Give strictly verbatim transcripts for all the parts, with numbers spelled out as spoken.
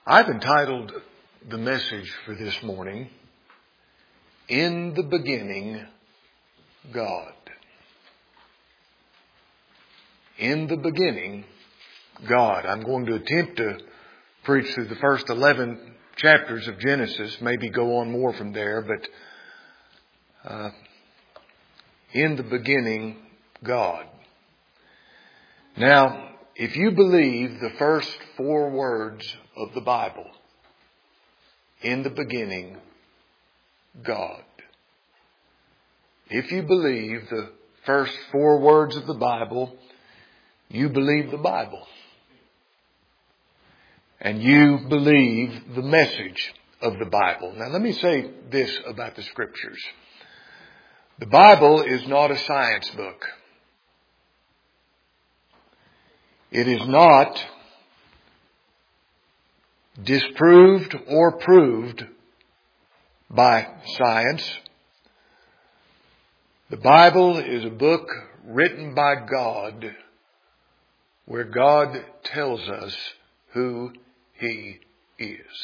I've entitled the message for this morning, In the Beginning, God. In the beginning, God. I'm going to attempt to preach through the first eleven chapters of Genesis, maybe go on more from there, but uh, in the beginning, God. Now, if you believe the first four words of the Bible, in the beginning, God. If you believe the first four words of the Bible, you believe the Bible. And you believe the message of the Bible. Now let me say this about the Scriptures. The Bible is not a science book. It is not disproved or proved by science. The Bible is a book written by God where God tells us who He is.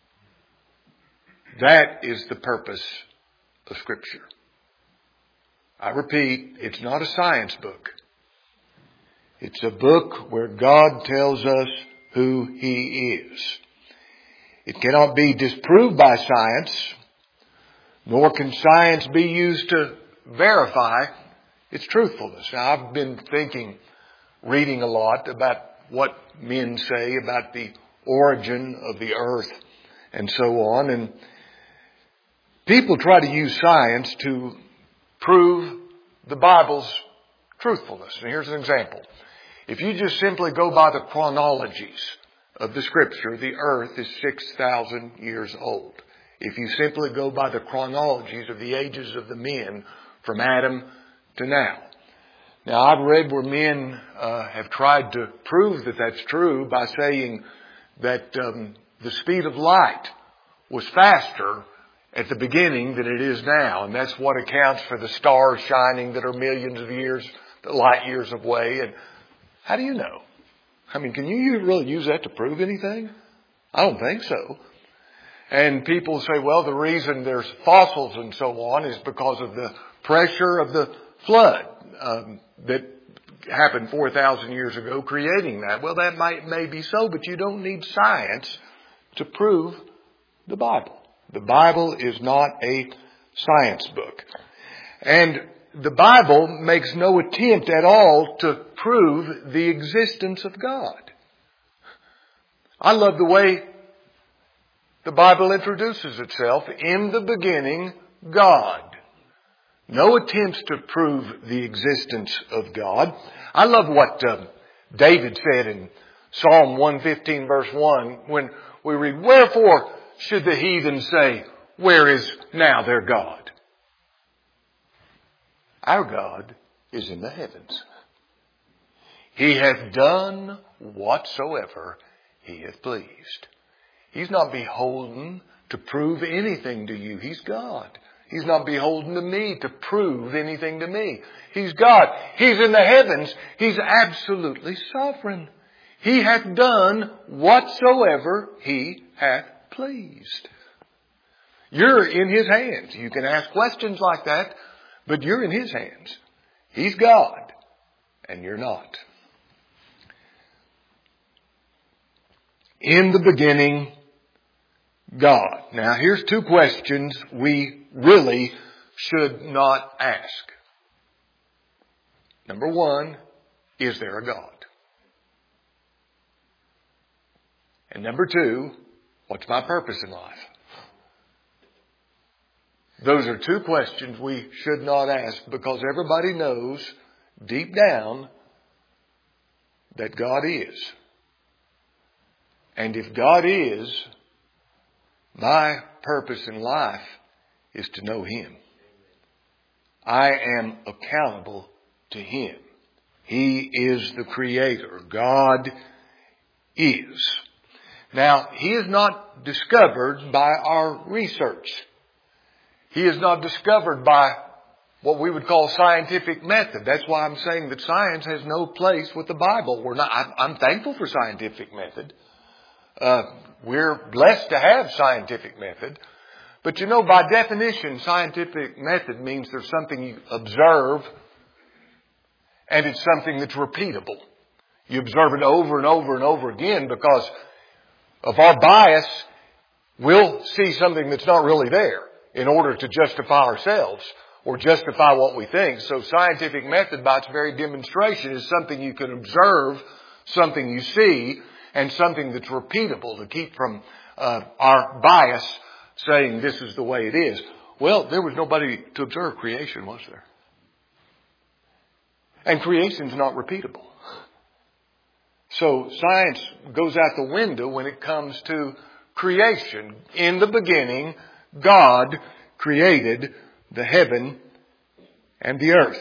That is the purpose of Scripture. I repeat, it's not a science book. It's a book where God tells us who He is. It cannot be disproved by science, nor can science be used to verify its truthfulness. Now, I've been thinking, reading a lot about what men say about the origin of the earth and so on. And people try to use science to prove the Bible's truthfulness. And here's an example. If you just simply go by the chronologies of the Scripture, the earth is six thousand years old. If you simply go by the chronologies of the ages of the men from Adam to now. Now, I've read where men uh, have tried to prove that that's true by saying that um, the speed of light was faster at the beginning than it is now. And that's what accounts for the stars shining that are millions of years, light years away. And how do you know? I mean, can you really use that to prove anything? I don't think so. And people say, well, the reason there's fossils and so on is because of the pressure of the flood um, that happened four thousand years ago, creating that. Well, that might may be so, but you don't need science to prove the Bible. The Bible is not a science book. And the Bible makes no attempt at all to prove the existence of God. I love the way the Bible introduces itself. In the beginning, God. No attempts to prove the existence of God. I love what uh, David said in Psalm one fifteen verse one when we read, "Wherefore should the heathen say, where is now their God?" Our God is in the heavens. He hath done whatsoever He hath pleased. He's not beholden to prove anything to you. He's God. He's not beholden to me to prove anything to me. He's God. He's in the heavens. He's absolutely sovereign. He hath done whatsoever He hath pleased. You're in His hands. You can ask questions like that, but you're in His hands. He's God, and you're not. In the beginning, God. Now, here's two questions we really should not ask. Number one, is there a God? And number two, what's my purpose in life? Those are two questions we should not ask because everybody knows deep down that God is. And if God is, my purpose in life is to know Him. I am accountable to Him. He is the Creator. God is. Now, He is not discovered by our research. He is not discovered by what we would call scientific method. That's why I'm saying that science has no place with the Bible. We're not. I'm thankful for scientific method. Uh, we're blessed to have scientific method. But you know, by definition, scientific method means there's something you observe and it's something that's repeatable. You observe it over and over and over again because of our bias. We'll see something that's not really there in order to justify ourselves or justify what we think. So scientific method, by its very demonstration, is something you can observe, something you see, and something that's repeatable to keep from uh, our bias saying this is the way it is. Well, there was nobody to observe creation, was there? And creation's not repeatable. So science goes out the window when it comes to creation. In the beginning, God created the heaven and the earth.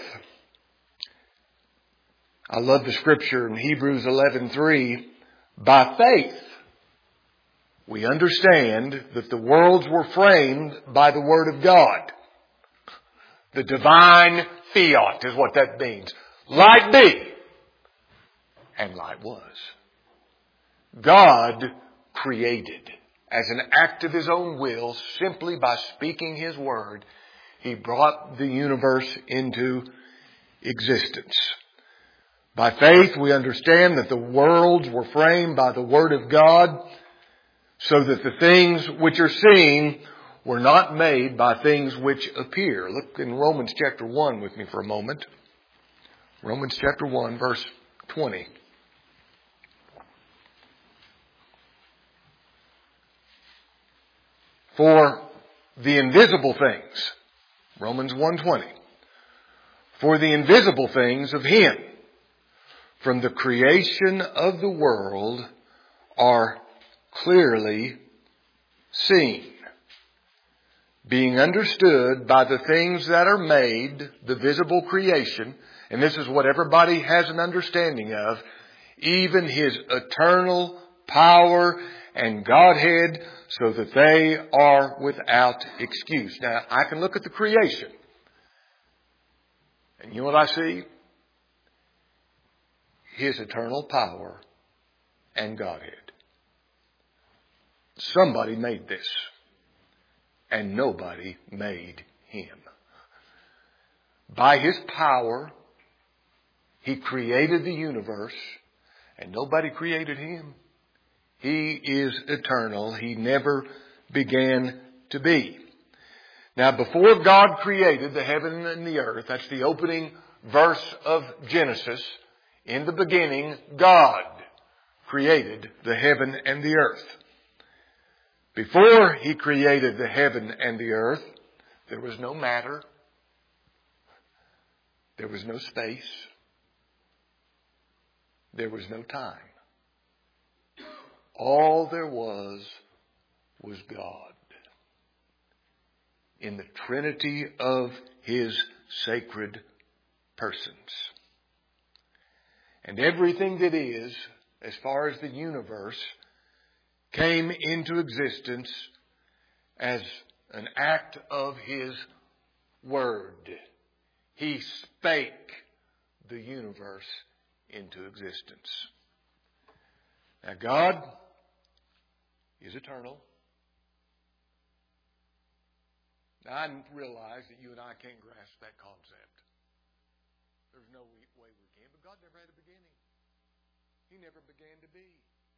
I love the scripture in Hebrews eleven three. By faith, we understand that the worlds were framed by the Word of God. The divine fiat is what that means. Light be. And light was. God created as an act of His own will, simply by speaking His word, He brought the universe into existence. By faith, we understand that the worlds were framed by the Word of God, so that the things which are seen were not made by things which appear. Look in Romans chapter one with me for a moment. Romans chapter one, verse twenty. For the invisible things, Romans one twenty, for the invisible things of Him from the creation of the world are clearly seen, being understood by the things that are made, the visible creation, and this is what everybody has an understanding of, even His eternal power and Godhead, so that they are without excuse. Now, I can look at the creation, and you know what I see? His eternal power and Godhead. Somebody made this, and nobody made Him. By His power, He created the universe, and nobody created Him. He is eternal. He never began to be. Now, before God created the heaven and the earth, that's the opening verse of Genesis, in the beginning, God created the heaven and the earth. Before He created the heaven and the earth, there was no matter. There was no space. There was no time. All there was was God. In the Trinity of His sacred persons. And everything that is, as far as the universe, came into existence as an act of His Word. He spake the universe into existence. Now, God is eternal. Now, I realize that you and I can't grasp that concept. There's no way we can. But God never had a beginning. He never began to be.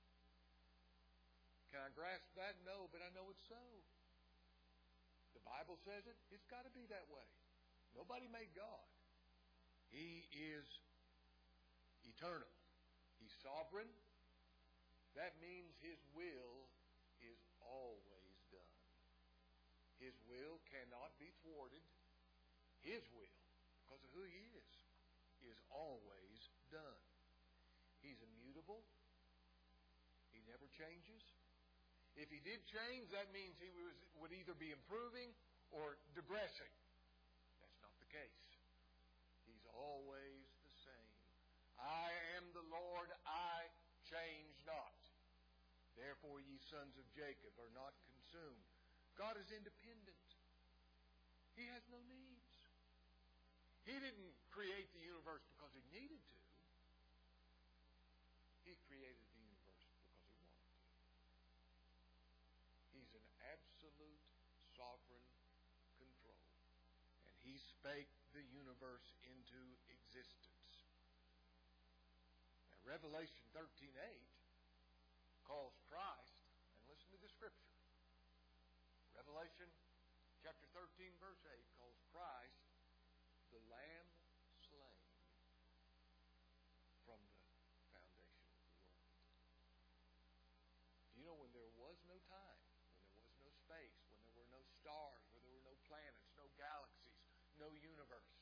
Can I grasp that? No, but I know it's so. The Bible says it. It's got to be that way. Nobody made God. He is eternal. He's sovereign. That means His will is always done. His will cannot be thwarted. His will, because of who He is, is always done. He's immutable. He never changes. If He did change, that means He was, would either be improving or digressing. That's not the case. He's always the same. I am the Lord, I change not. Therefore, ye sons of Jacob are not consumed. God is independent. He has no needs. He didn't create the universe because He needed to. He created the universe because He wanted to. sovereign control. And He spake the universe into existence. Now, Revelation thirteen eight calls Christ, and listen to the scripture. Revelation chapter thirteen verse eight calls Christ the Lamb slain from the foundation of the world. Do you know when there was no time, when there was no space, when there were no stars, when there were no planets, no galaxies, no universe,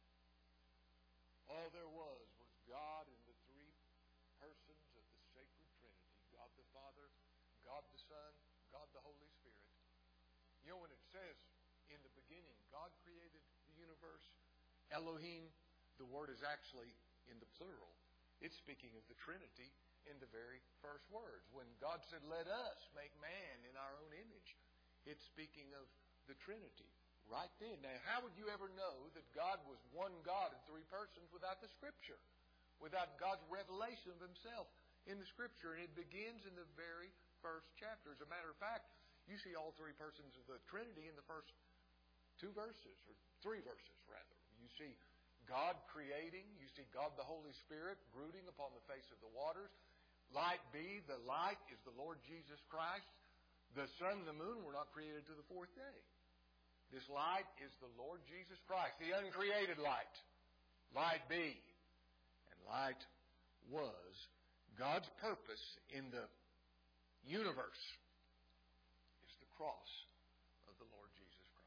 all there was was God and the three persons of the sacred Trinity, God the Father, God the Son, God the Holy Spirit. You know, when it says in the beginning, God created the universe, Elohim, the word is actually in the plural. It's speaking of the Trinity in the very first words. When God said, let us make man in our own image, it's speaking of the Trinity right then. Now, how would you ever know that God was one God in three persons without the Scripture? Without God's revelation of Himself in the Scripture? And it begins in the very first chapter. As a matter of fact, you see all three persons of the Trinity in the first two verses, or three verses rather. You see God creating. You see God the Holy Spirit brooding upon the face of the waters. Light be. The light is the Lord Jesus Christ. The sun and the moon were not created to the fourth day. This light is the Lord Jesus Christ, the uncreated light. Light be. And light was God's purpose in the universe. Is the cross of the Lord Jesus Christ.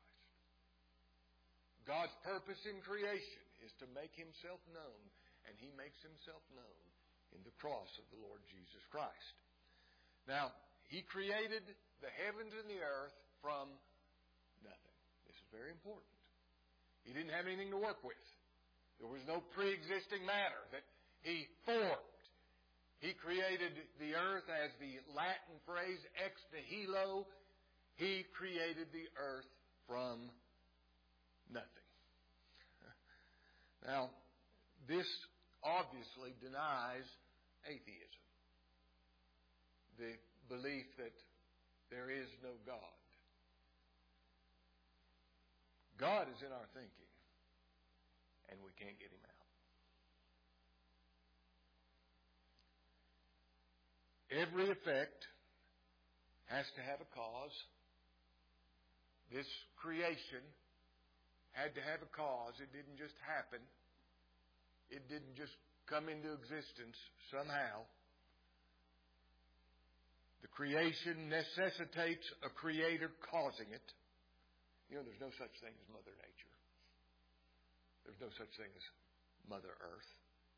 God's purpose in creation is to make Himself known, and He makes Himself known in the cross of the Lord Jesus Christ. Now, He created the heavens and the earth from nothing. This is very important. He didn't have anything to work with. There was no pre-existing matter that He formed. He created the earth, as the Latin phrase ex nihilo. He created the earth from nothing. Now, this obviously denies atheism. The belief that there is no God. God is in our thinking, and we can't get Him out. Every effect has to have a cause. This creation had to have a cause. It didn't just happen. It didn't just come into existence somehow. The creation necessitates a creator causing it. You know, there's no such thing as Mother Nature. There's no such thing as Mother Earth.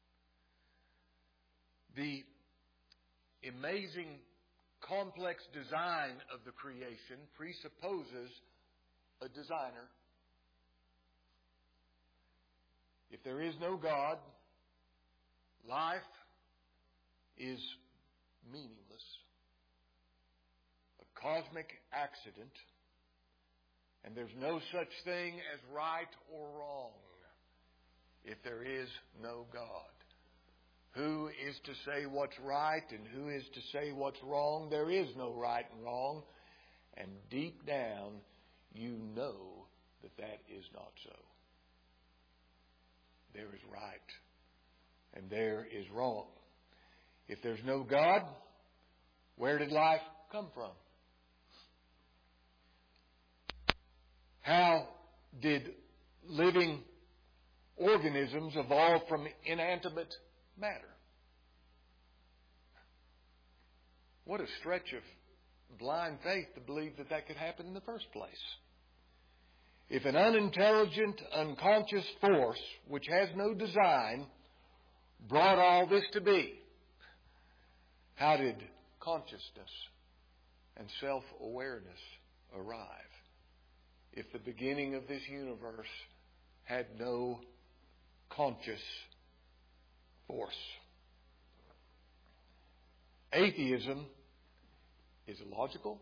The amazing, complex design of the creation presupposes a designer. If there is no God, life is meaningless. A cosmic accident. And there's no such thing as right or wrong if there is no God. Who is to say what's right and who is to say what's wrong? There is no right and wrong. And deep down, you know that that is not so. There is right and there is wrong. If there's no God, where did life come from? How did living organisms evolve from inanimate matter? What a stretch of blind faith to believe that that could happen in the first place. If an unintelligent, unconscious force, which has no design, brought all this to be, how did consciousness and self-awareness arrive? If the beginning of this universe had no conscious force. Atheism is illogical.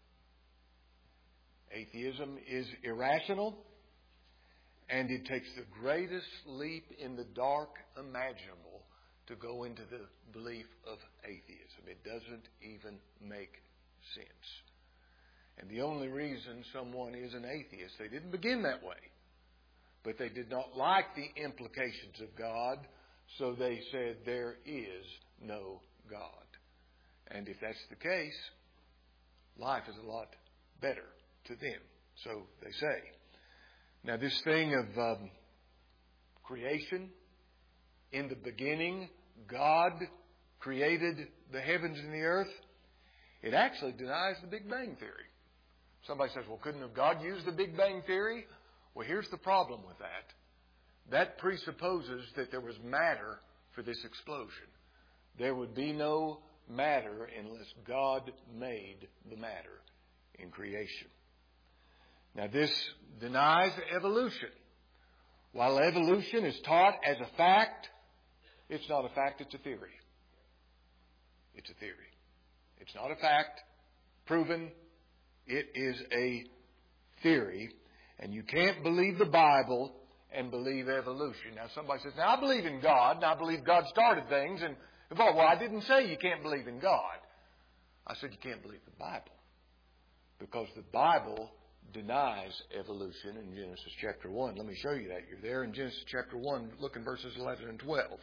Atheism is irrational. And it takes the greatest leap in the dark imaginable to go into the belief of atheism. It doesn't even make sense. And the only reason someone is an atheist, they didn't begin that way, but they did not like the implications of God, so they said there is no God. And if that's the case, life is a lot better to them, so they say. Now this thing of um, creation, in the beginning, God created the heavens and the earth, it actually denies the Big Bang Theory. Somebody says, well, couldn't have God used the Big Bang Theory? Well, here's the problem with that. That presupposes that there was matter for this explosion. There would be no matter unless God made the matter in creation. Now, this denies evolution. While evolution is taught as a fact, it's not a fact, it's a theory. It's a theory. It's not a fact, proven. It is a theory. And you can't believe the Bible and believe evolution. Now somebody says, now I believe in God, and I believe God started things. And, well, I didn't say you can't believe in God. I said you can't believe the Bible. Because the Bible denies evolution in Genesis chapter one. Let me show you that. You're there in Genesis chapter one. Look in verses eleven and twelve.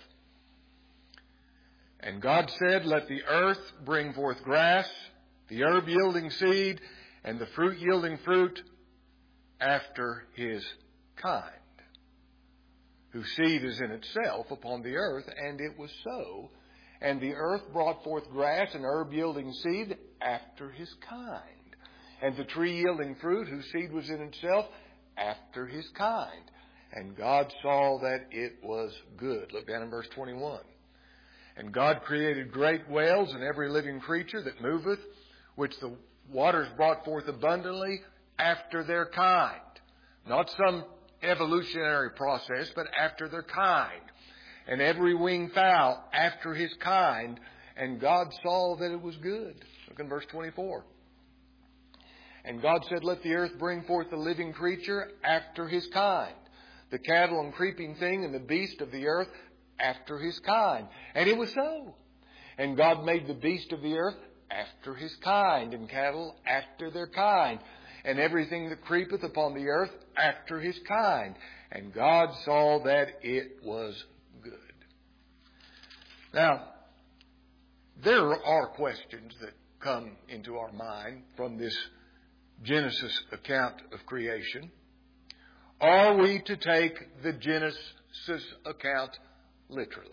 And God said, let the earth bring forth grass, the herb yielding seed, and the fruit yielding fruit after his kind, whose seed is in itself upon the earth. And it was so. And the earth brought forth grass and herb yielding seed after his kind, and the tree yielding fruit, whose seed was in itself, after his kind. And God saw that it was good. Look down in verse twenty-one. And God created great whales and every living creature that moveth, which the waters brought forth abundantly after their kind. Not some evolutionary process, but after their kind. And every winged fowl after his kind. And God saw that it was good. Look in verse twenty-four. And God said, let the earth bring forth the living creature after his kind, the cattle and creeping thing and the beast of the earth after his kind. And it was so. And God made the beast of the earth after his kind, and cattle after their kind, and everything that creepeth upon the earth after his kind. And God saw that it was good. Now, there are questions that come into our mind from this Genesis account of creation. Are we to take the Genesis account literally?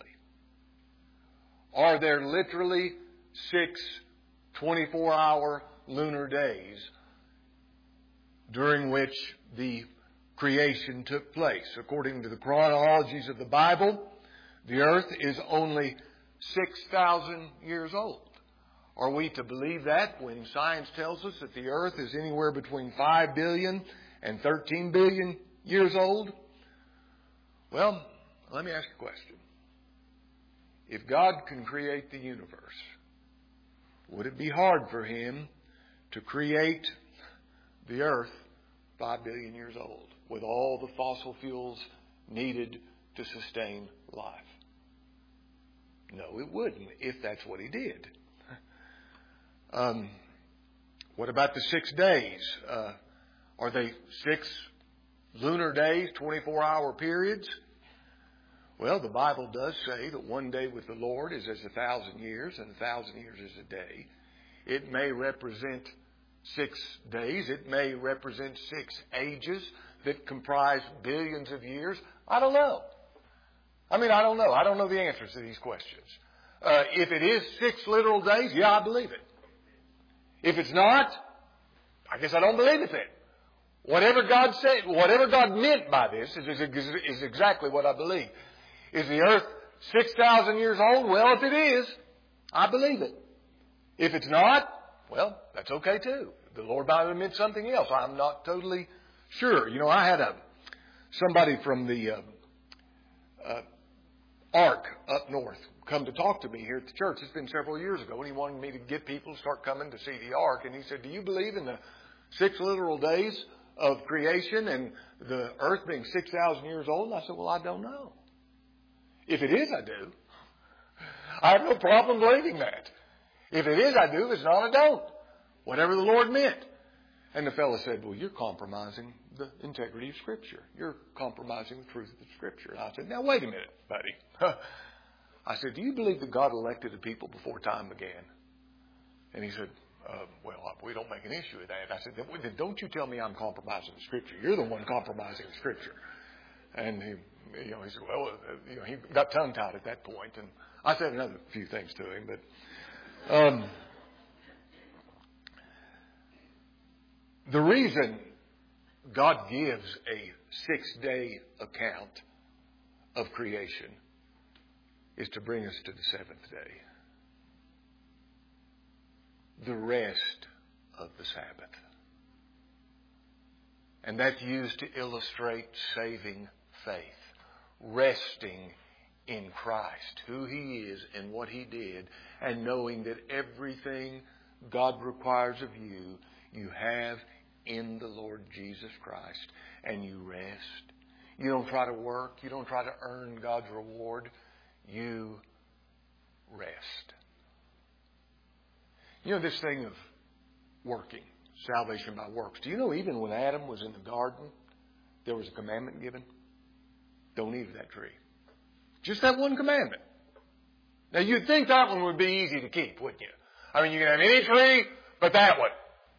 Are there literally six twenty-four hour lunar days during which the creation took place? According to the chronologies of the Bible, the earth is only six thousand years old. Are we to believe that when science tells us that the earth is anywhere between five billion and thirteen billion years old? Well, let me ask you a question. If God can create the universe, would it be hard for him to create the earth five billion years old with all the fossil fuels needed to sustain life? No, it wouldn't, if that's what he did. Um, what about the six days? Uh, are they six lunar days, twenty-four hour periods? Well, the Bible does say that one day with the Lord is as a thousand years, and a thousand years is a day. It may represent six days. It may represent six ages that comprise billions of years. I don't know. I mean, I don't know. I don't know the answers to these questions. Uh, if it is six literal days, yeah, I believe it. If it's not, I guess I don't believe it then. Whatever God said, whatever God meant by this is, is, is exactly what I believe. Is the earth six thousand years old? Well, if it is, I believe it. If it's not, well, that's okay too. The Lord might have meant something else. I'm not totally sure. You know, I had a somebody from the uh, uh, Ark up north come to talk to me here at the church. It's been several years ago, and he wanted me to get people to start coming to see the Ark. And he said, do you believe in the six literal days of creation and the earth being six thousand years old? And I said, well, I don't know. If it is, I do. I have no problem believing that. If it is, I do. If it's not, I don't. Whatever the Lord meant. And the fellow said, well, you're compromising the integrity of Scripture. You're compromising the truth of Scripture. And I said, now, wait a minute, buddy. I said, do you believe that God elected a people before time began? And he said, uh, well, we don't make an issue of that. I said, then don't you tell me I'm compromising the Scripture. You're the one compromising the Scripture. And he, you know, he said, well, uh, you know, he got tongue-tied at that point. And I said another few things to him, but um, the reason God gives a six-day account of creation is to bring us to the seventh day, the rest of the Sabbath. And that's used to illustrate saving faith, resting in Christ, who He is and what He did, and knowing that everything God requires of you, you have in the Lord Jesus Christ, and you rest. You don't try to work. You don't try to earn God's reward. You rest. You know this thing of working, salvation by works. Do you know even when Adam was in the garden, there was a commandment given? Don't eat of that tree. Just that one commandment. Now you'd think that one would be easy to keep, wouldn't you? I mean, you can have any tree, but that one.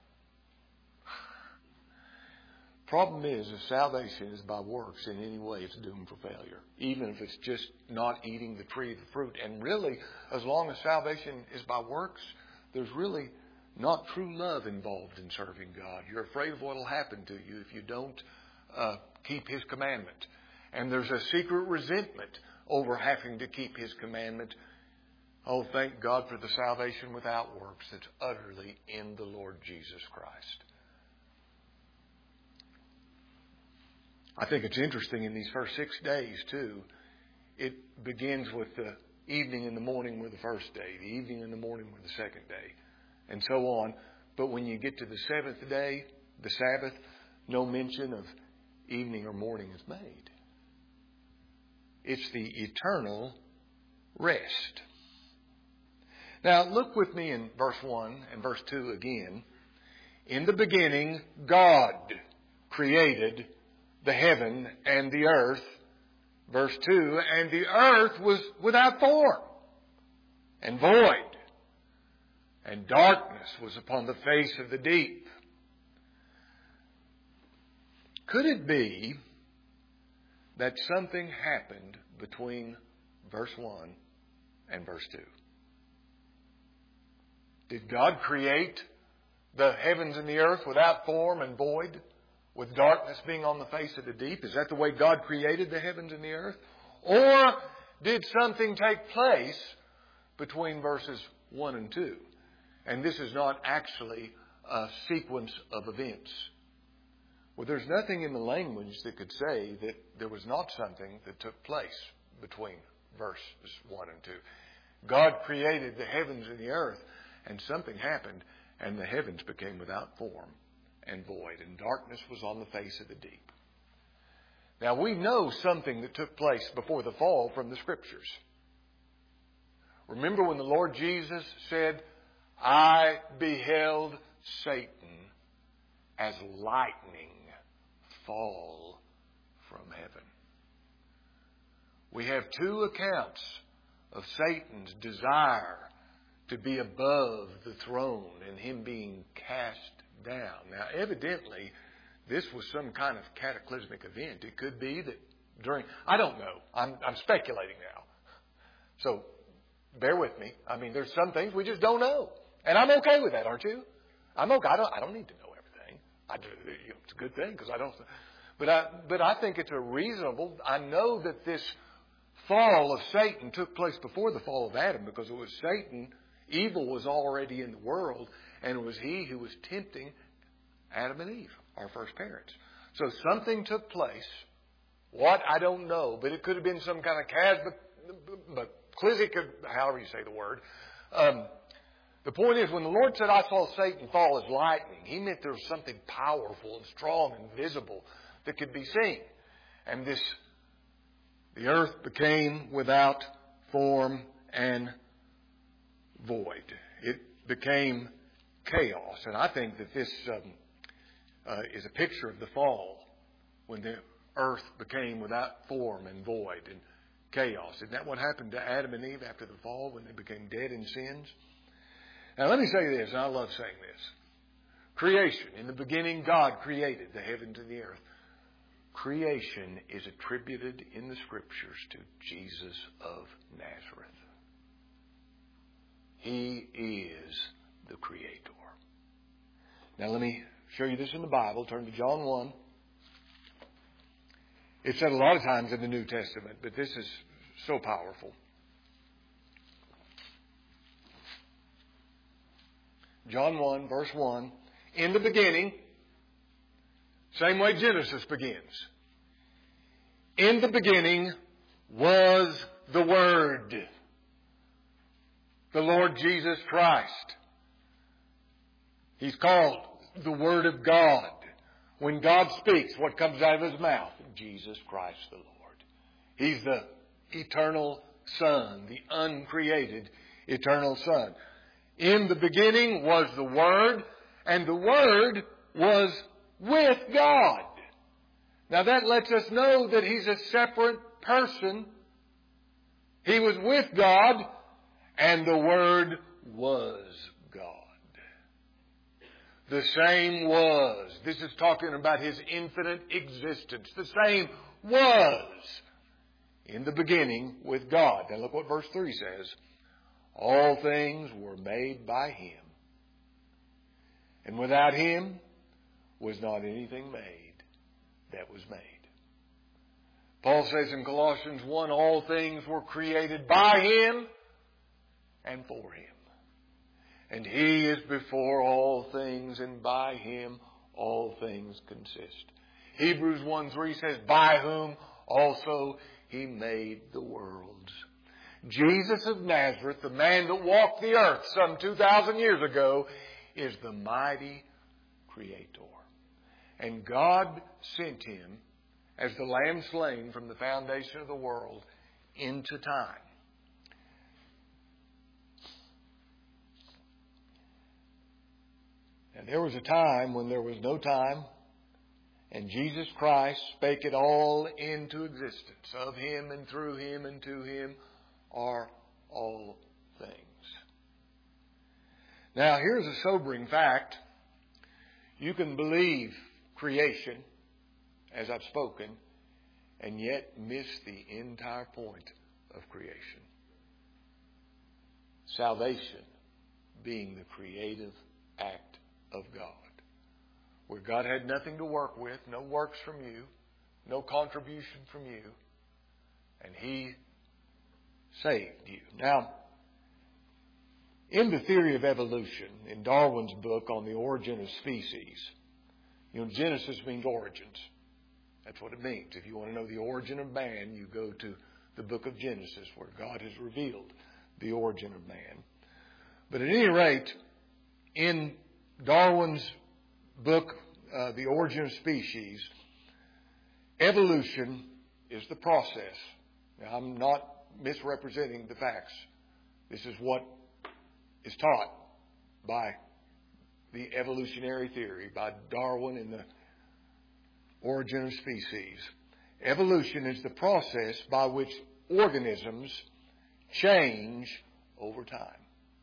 Problem is, if salvation is by works in any way, it's doomed for failure. Even if it's just not eating the tree of the fruit. And really, as long as salvation is by works, there's really not true love involved in serving God. You're afraid of what will happen to you if you don't uh, keep His commandment. And there's a secret resentment over having to keep His commandment. Oh, thank God for the salvation without works that's utterly in the Lord Jesus Christ. I think it's interesting in these first six days, too. It begins with the evening and the morning were the first day. The evening and the morning were the second day. And so on. But when you get to the seventh day, the Sabbath, no mention of evening or morning is made. It's the eternal rest. Now, look with me in verse one and verse two again. In the beginning, God created the heaven and the earth. Verse two, and the earth was without form and void, and darkness was upon the face of the deep. Could it be that something happened between verse one and verse two? Did God create the heavens and the earth without form and void, with darkness being on the face of the deep? Is that the way God created the heavens and the earth? Or did something take place between verses one and two? And this is not actually a sequence of events. Well, there's nothing in the language that could say that there was not something that took place between verses one and two. God created the heavens and the earth, and something happened, and the heavens became without form and void, and darkness was on the face of the deep. Now, we know something that took place before the fall from the Scriptures. Remember when the Lord Jesus said, I beheld Satan as lightning fall from heaven. We have two accounts of Satan's desire to be above the throne and him being cast down. Now, evidently, this was some kind of cataclysmic event. It could be that during, I don't know. I'm, I'm speculating now. So, bear with me. I mean, there's some things we just don't know. And I'm okay with that, aren't you? I'm okay. I don't, I don't need to know everything. I do, you know, it's a good thing because I don't. But I, but I think it's a reasonable. I know that this fall of Satan took place before the fall of Adam because it was Satan. Evil was already in the world, and it was he who was tempting Adam and Eve, our first parents. So something took place. What? I don't know, but it could have been some kind of cataclysmic, however you say the word. Um, the point is, when the Lord said, I saw Satan fall as lightning, He meant there was something powerful and strong and visible that could be seen. And this, the earth became without form and void. It became chaos. And I think that this um, uh, is a picture of the fall, when the earth became without form and void and chaos. Isn't that what happened to Adam and Eve after the fall, when they became dead in sins? Now let me say this, and I love saying this. Creation. In the beginning, God created the heavens and the earth. Creation is attributed in the Scriptures to Jesus of Nazareth. He is the Creator. Now let me show you this in the Bible. Turn to John one. It's said a lot of times in the New Testament, but this is so powerful. John one, verse one. In the beginning, same way Genesis begins. In the beginning was the Word, the Lord Jesus Christ. He's called the Word of God. When God speaks, what comes out of His mouth? Jesus Christ the Lord. He's the eternal Son, the uncreated eternal Son. In the beginning was the Word, and the Word was with God. Now that lets us know that He's a separate person. He was with God, and the Word was God. The same was. This is talking about His infinite existence. The same was in the beginning with God. Now look what verse three says. All things were made by Him, and without Him was not anything made that was made. Paul says in Colossians one, all things were created by Him and for Him. And He is before all things, and by Him all things consist. Hebrews one three says, by whom also He made the worlds. Jesus of Nazareth, the man that walked the earth some two thousand years ago, is the mighty Creator. And God sent Him as the Lamb slain from the foundation of the world into time. And there was a time when there was no time, and Jesus Christ spake it all into existence. Of Him and through Him and to Him are all things. Now, here's a sobering fact. You can believe creation, as I've spoken, and yet miss the entire point of creation. Salvation being the creative act of God. Where God had nothing to work with, no works from you, no contribution from you, and He saved you. Now, in the theory of evolution, in Darwin's book on the origin of species, you know, Genesis means origins. That's what it means. If you want to know the origin of man, you go to the book of Genesis, where God has revealed the origin of man. But at any rate, in Darwin's book, uh, The Origin of Species, evolution is the process. Now, I'm not misrepresenting the facts. This is what is taught by the evolutionary theory, by Darwin in the Origin of Species. Evolution is the process by which organisms change over time.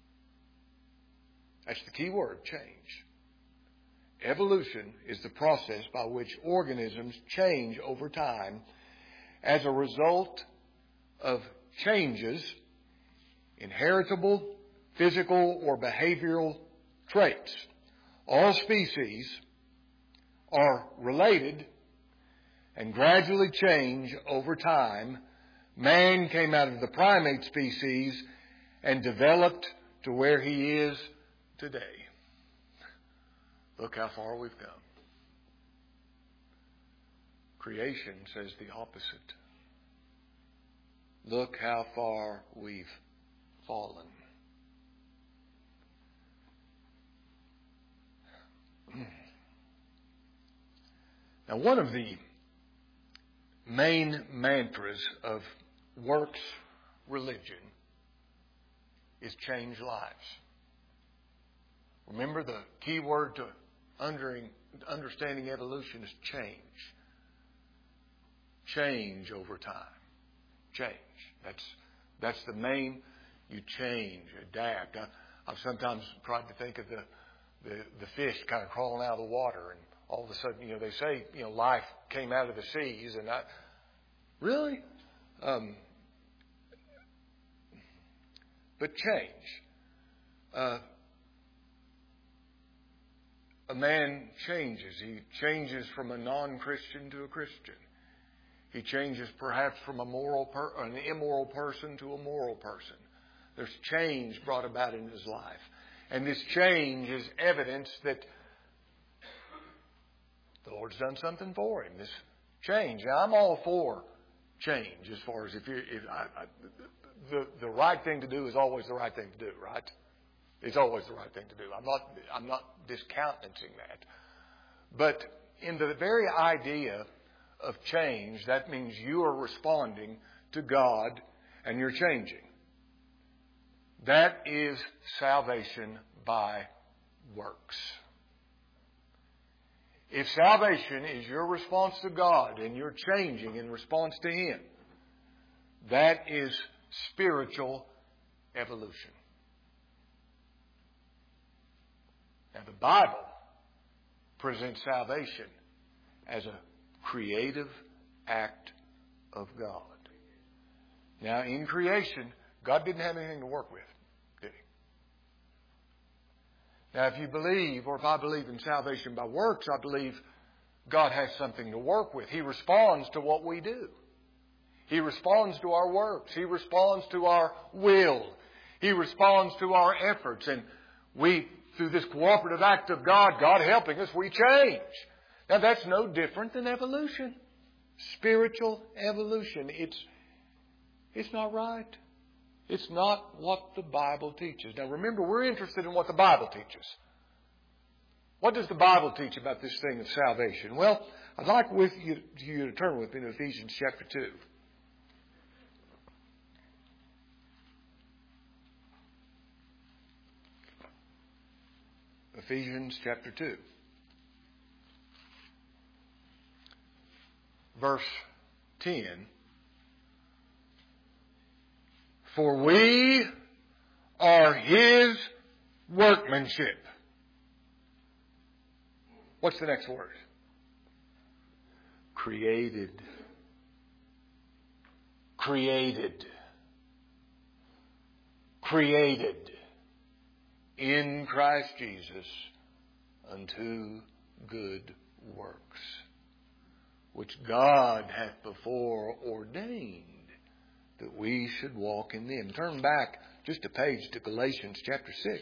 That's the key word, change. Evolution is the process by which organisms change over time as a result of changes in heritable, physical, or behavioral traits. All species are related and gradually change over time. Man came out of the primate species and developed to where he is today. Look how far we've come. Creation says the opposite. Look how far we've fallen. Now, one of the main mantras of works religion is change lives. Remember, the key word to understanding evolution is change. Change over time. Change. That's that's the main. You change, adapt. I, I've sometimes tried to think of the, the the fish kind of crawling out of the water, and all of a sudden, you know, they say, you know, life came out of the seas, and I really, um, but change. Uh, a man changes. He changes from a non-Christian to a Christian. He changes perhaps from a moral, per, an immoral person to a moral person. There's change brought about in his life. And this change is evidence that the Lord's done something for him. This change. Now, I'm all for change as far as if you, if I, I, the the right thing to do is always the right thing to do, right? It's always the right thing to do. I'm not I'm not discountenancing that. But in the very idea of change, that means you are responding to God and you're changing. That is salvation by works. If salvation is your response to God and you're changing in response to Him, that is spiritual evolution. Now, the Bible presents salvation as a creative act of God. Now, in creation, God didn't have anything to work with, did He? Now, if you believe, or if I believe in salvation by works, I believe God has something to work with. He responds to what we do. He responds to our works. He responds to our will. He responds to our efforts. And we, through this cooperative act of God, God helping us, we change. Now, that's no different than evolution. Spiritual evolution. It's, it's not right. It's not what the Bible teaches. Now, remember, we're interested in what the Bible teaches. What does the Bible teach about this thing of salvation? Well, I'd like with you, you to turn with me to Ephesians chapter two. Ephesians chapter two. Verse ten. For we are His workmanship. What's the next word? Created. Created. Created in Christ Jesus unto good works, which God hath before ordained that we should walk in them. Turn back just a page to Galatians chapter six.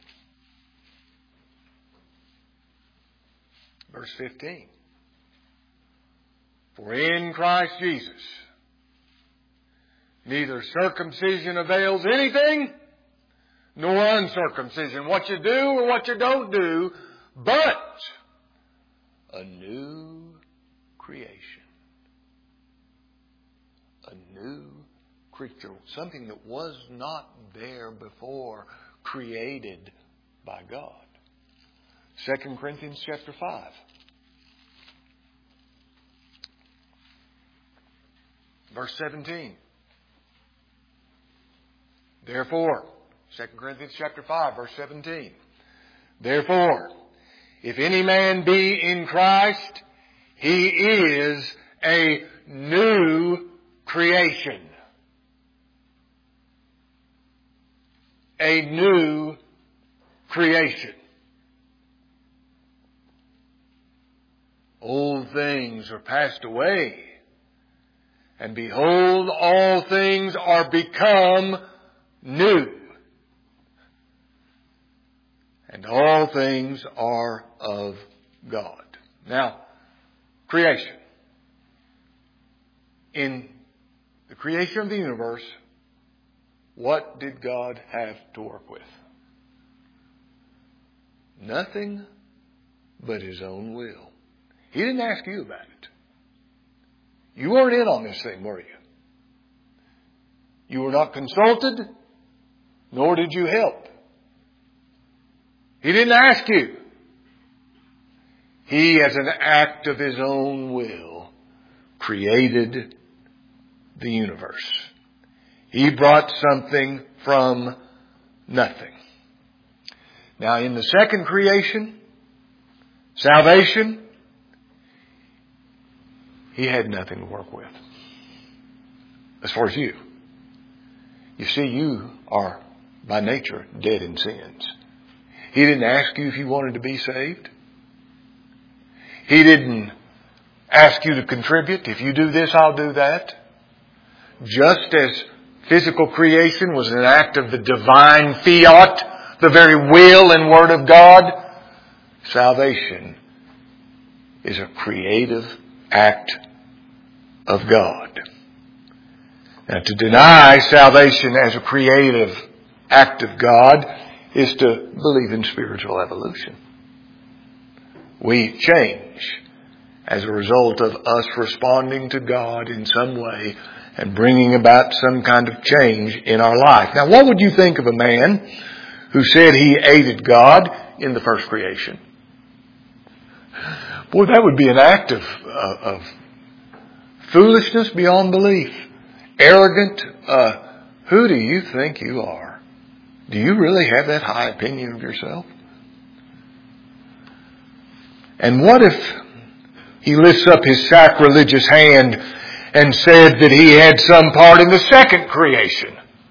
Verse fifteen. For in Christ Jesus neither circumcision avails anything, nor uncircumcision, what you do or what you don't do, but a new creation. A new creature, something that was not there before, created by God. Second Corinthians chapter five. Verse seventeen. Therefore, Second Corinthians chapter five, verse seventeen. Therefore, if any man be in Christ, he is a new creation. A new creation. Old things are passed away, and behold, all things are become new. And all things are of God. Now, creation. In the creation of the universe, what did God have to work with? Nothing but His own will. He didn't ask you about it. You weren't in on this thing, were you? You were not consulted, nor did you help. He didn't ask you. He, as an act of His own will, created the universe. He brought something from nothing. Now, in the second creation, salvation, He had nothing to work with. As far as you. You see, you are by nature dead in sins. He didn't ask you if you wanted to be saved. He didn't ask you to contribute. If you do this, I'll do that. Just as physical creation was an act of the divine fiat, the very will and word of God, salvation is a creative act of God. Now, to deny salvation as a creative act of God is to believe in spiritual evolution. We change as a result of us responding to God in some way and bringing about some kind of change in our life. Now, what would you think of a man who said he aided God in the first creation? Boy, that would be an act of, uh, of foolishness beyond belief. Arrogant. Uh, who do you think you are? Do you really have that high opinion of yourself? And what if he lifts up his sacrilegious hand and said that he had some part in the second creation?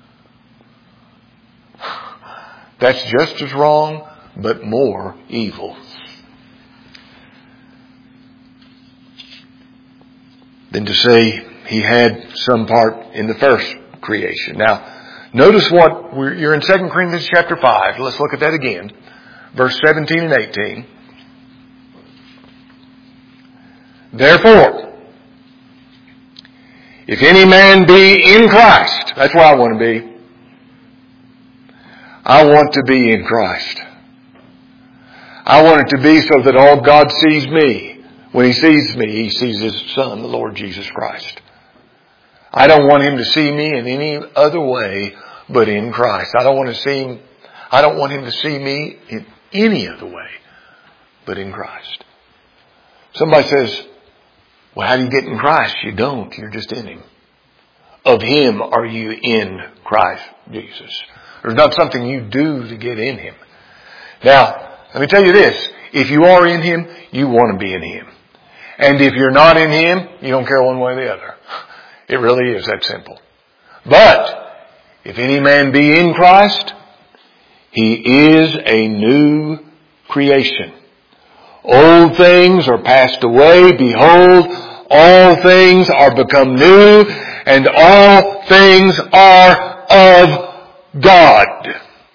That's just as wrong, but more evil. Than to say he had some part in the first creation. Now, notice what we're, you're in Second Corinthians chapter five. Let's look at that again. Verse seventeen and eighteen. Therefore, if any man be in Christ, that's where I want to be. I want to be in Christ. I want it to be so that all God sees me. When He sees me, He sees His Son, the Lord Jesus Christ. I don't want Him to see me in any other way but in Christ. I don't want to see Him, I don't want Him to see me in any other way but in Christ. Somebody says, well, how do you get in Christ? You don't. You're just in Him. Of Him are you in Christ Jesus. There's not something you do to get in Him. Now, let me tell you this. If you are in Him, you want to be in Him. And if you're not in Him, you don't care one way or the other. It really is that simple. But if any man be in Christ, he is a new creation. Old things are passed away. Behold, all things are become new, and all things are of God.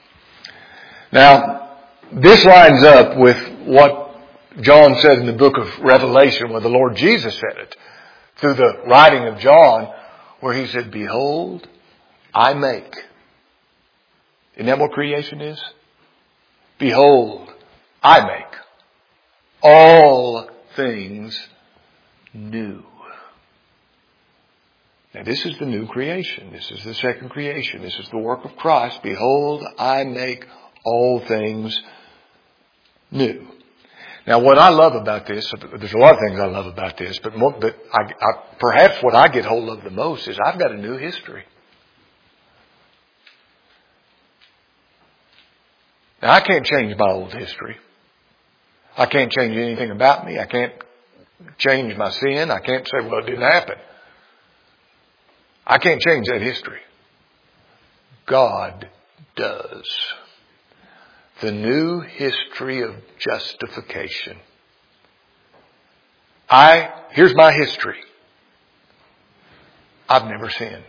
Now, this lines up with what John said in the book of Revelation, where the Lord Jesus said it, through the writing of John, where He said, behold, I make. Isn't that what creation is? Behold, I make all things new. Now this is the new creation. This is the second creation. This is the work of Christ. Behold, I make all things new. Now, what I love about this, there's a lot of things I love about this, but, more, but I, I, perhaps what I get hold of the most is I've got a new history. Now, I can't change my old history. I can't change anything about me. I can't change my sin. I can't say, well, it didn't happen. I can't change that history. God does. The new history of justification. I, here's my history. I've never sinned.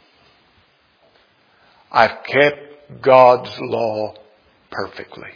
I've kept God's law perfectly.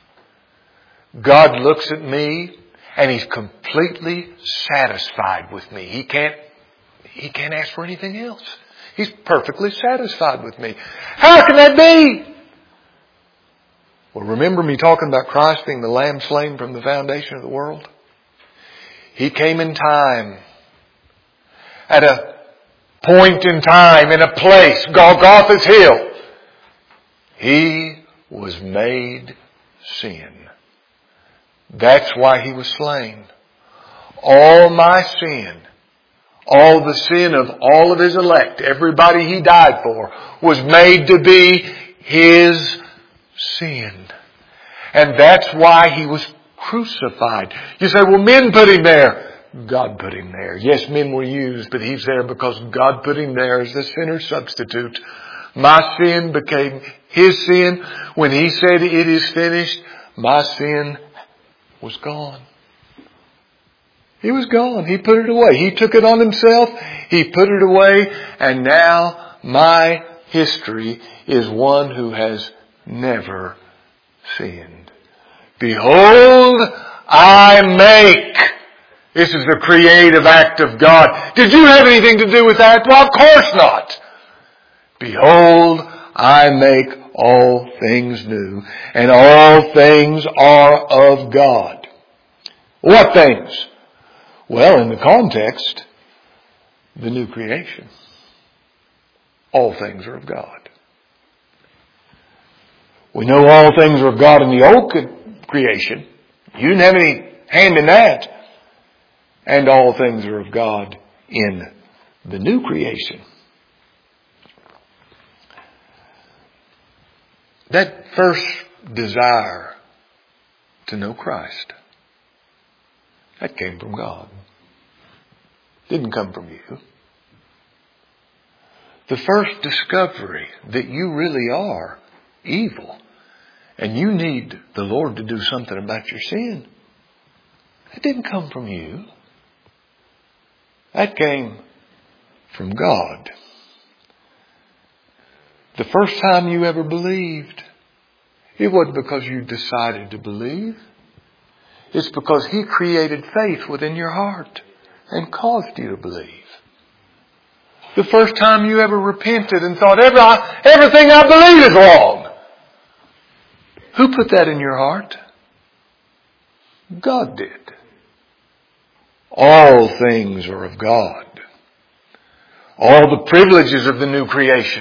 God looks at me and He's completely satisfied with me. He can't, He can't ask for anything else. He's perfectly satisfied with me. How can that be? Well, remember me talking about Christ being the Lamb slain from the foundation of the world? He came in time, at a point in time, in a place, Golgotha's Hill. He was made sin That's why He was slain. All my sin, all the sin of all of His elect, everybody He died for, was made to be His sin. And that's why He was crucified. You say, well, men put Him there. God put Him there. Yes, men were used, but He's there because God put Him there as the sinner's substitute. My sin became His sin. When He said, it is finished, my sin was gone. He was gone. He put it away. He took it on Himself. He put it away. And now my history is one who has never sinned. Behold, I make. This is the creative act of God. Did you have anything to do with that? Well, of course not. Behold, I make all things new, and all things are of God. What things? Well, in the context, the new creation. All things are of God. We know all things are of God in the old creation. You didn't have any hand in that. And all things are of God in the new creation. That first desire to know Christ, that came from God. Didn't come from you. The first discovery that you really are evil and you need the Lord to do something about your sin, that didn't come from you. That came from God. The first time you ever believed, it wasn't because you decided to believe. It's because He created faith within your heart and caused you to believe. The first time you ever repented and thought, Every, everything I believe is wrong. Who put that in your heart? God did. All things are of God. All the privileges of the new creation.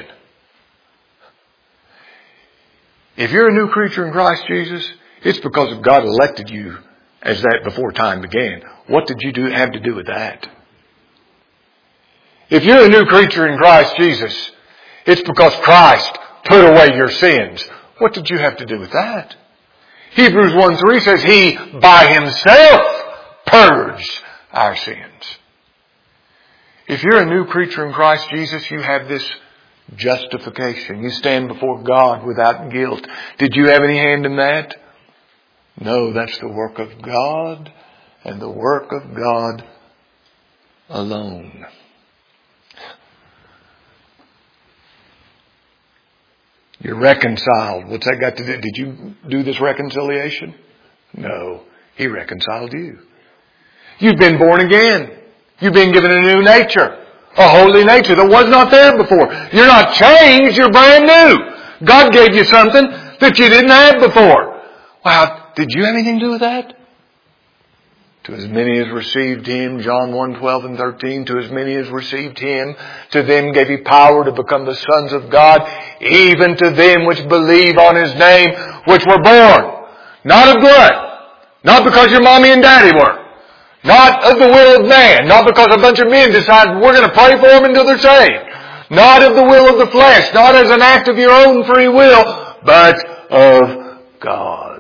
If you're a new creature in Christ Jesus, it's because God elected you as that before time began. What did you do have to do with that? If you're a new creature in Christ Jesus, it's because Christ put away your sins. What did you have to do with that? Hebrews one three says He by Himself purged our sins. If you're a new creature in Christ Jesus, you have this justification. You stand before God without guilt. Did you have any hand in that? No, that's the work of God and the work of God alone. You're reconciled. What's that got to do? Did you do this reconciliation? No. He reconciled you. You've been born again. You've been given a new nature. A holy nature that was not there before. You're not changed. You're brand new. God gave you something that you didn't have before. Wow. Did you have anything to do with that? To as many as received Him, John one twelve and thirteen, to as many as received Him, to them gave He power to become the sons of God, even to them which believe on His name, which were born. Not of blood. Not because your mommy and daddy were. Not of the will of man. Not because a bunch of men decide we're going to pray for them until they're saved. Not of the will of the flesh. Not as an act of your own free will, but of God.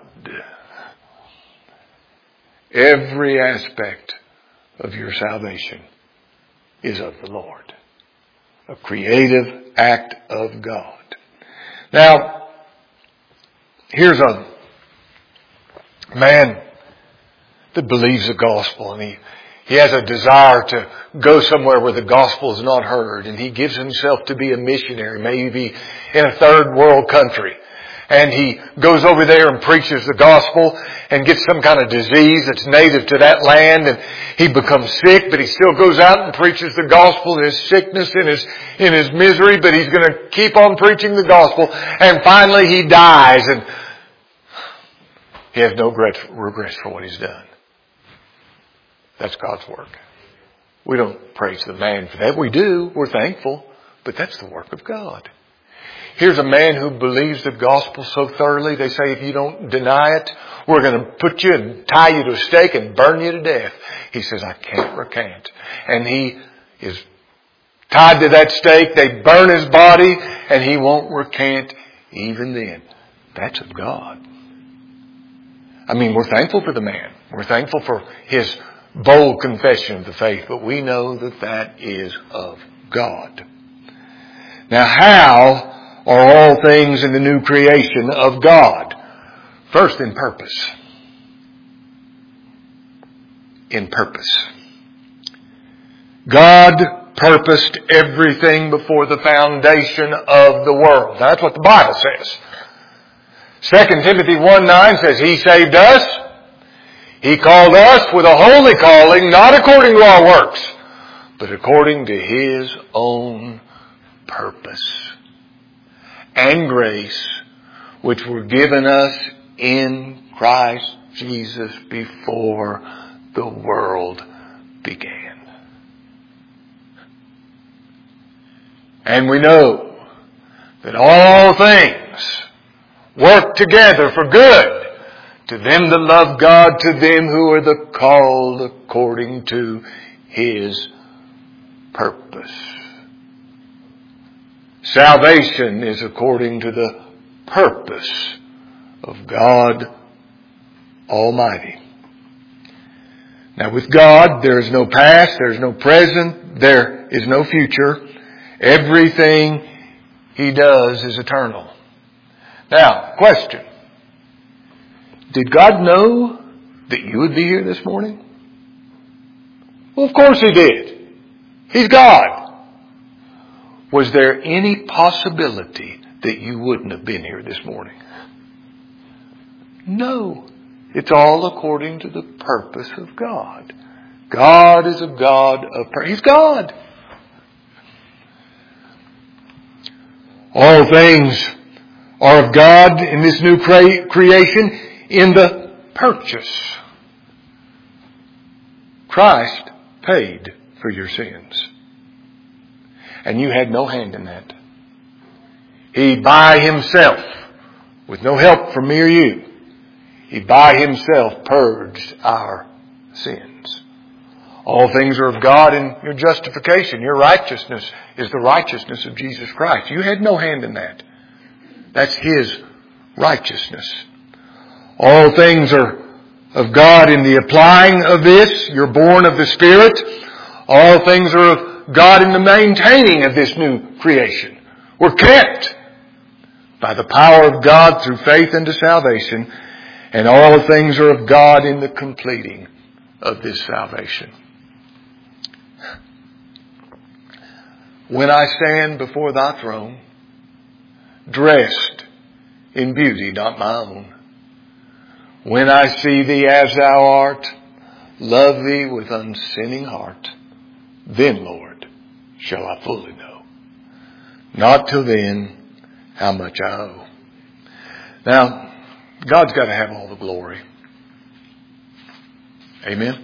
Every aspect of your salvation is of the Lord. A creative act of God. Now, here's a man that believes the gospel, and he, he has a desire to go somewhere where the gospel is not heard, and he gives himself to be a missionary, maybe in a third world country. And he goes over there and preaches the gospel and gets some kind of disease that's native to that land, and he becomes sick, but he still goes out and preaches the gospel in his sickness, in his, in his misery, but he's going to keep on preaching the gospel, and finally he dies, and he has no regrets for what he's done. That's God's work. We don't praise the man for that. We do. We're thankful. But that's the work of God. Here's a man who believes the gospel so thoroughly, they say if you don't deny it, we're going to put you and tie you to a stake and burn you to death. He says, I can't recant. And he is tied to that stake. They burn his body and he won't recant even then. That's of God. I mean, we're thankful for the man. We're thankful for his bold confession of the faith, but we know that that is of God. Now, how are all things in the new creation of God? First, in purpose. In purpose. God purposed everything before the foundation of the world. That's what the Bible says. Second Timothy one nine says, He saved us. He called us with a holy calling, not according to our works, but according to His own purpose and grace, which were given us in Christ Jesus before the world began. And we know that all things work together for good to them that love God, to them who are the called according to His purpose. Salvation is according to the purpose of God Almighty. Now with God, there is no past, there is no present, there is no future. Everything He does is eternal. Now, question. Did God know that you would be here this morning? Well, of course He did. He's God. Was there any possibility that you wouldn't have been here this morning? No. It's all according to the purpose of God. God is a God of purpose. He's God. All things are of God in this new cre- creation in the purchase. Christ paid for your sins. And you had no hand in that. He by Himself, with no help from me or you, He by Himself purged our sins. All things are of God in your justification. Your righteousness is the righteousness of Jesus Christ. You had no hand in that. That's His righteousness. All things are of God in the applying of this. You're born of the Spirit. All things are of God in the maintaining of this new creation. We're kept by the power of God through faith unto salvation. And all things are of God in the completing of this salvation. When I stand before Thy throne, dressed in beauty not my own, when I see Thee as Thou art, love Thee with unsinning heart, then, Lord, shall I fully know, not till then, how much I owe. Now, God's got to have all the glory. Amen?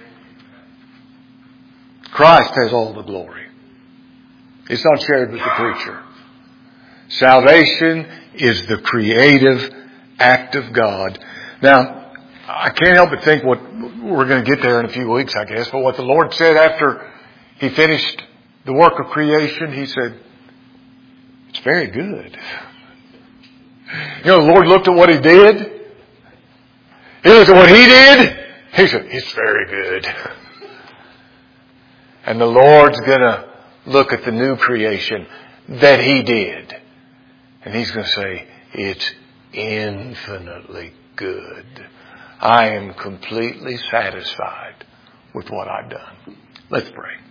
Christ has all the glory. It's not shared with the preacher. Salvation is the creative act of God. Now, I can't help but think what we're going to get there in a few weeks, I guess, but what the Lord said after He finished the work of creation, He said, it's very good. You know, the Lord looked at what He did. He looked at what He did. He said, it's very good. And the Lord's going to look at the new creation that He did. And He's going to say, it's infinitely good. I am completely satisfied with what I've done. Let's pray.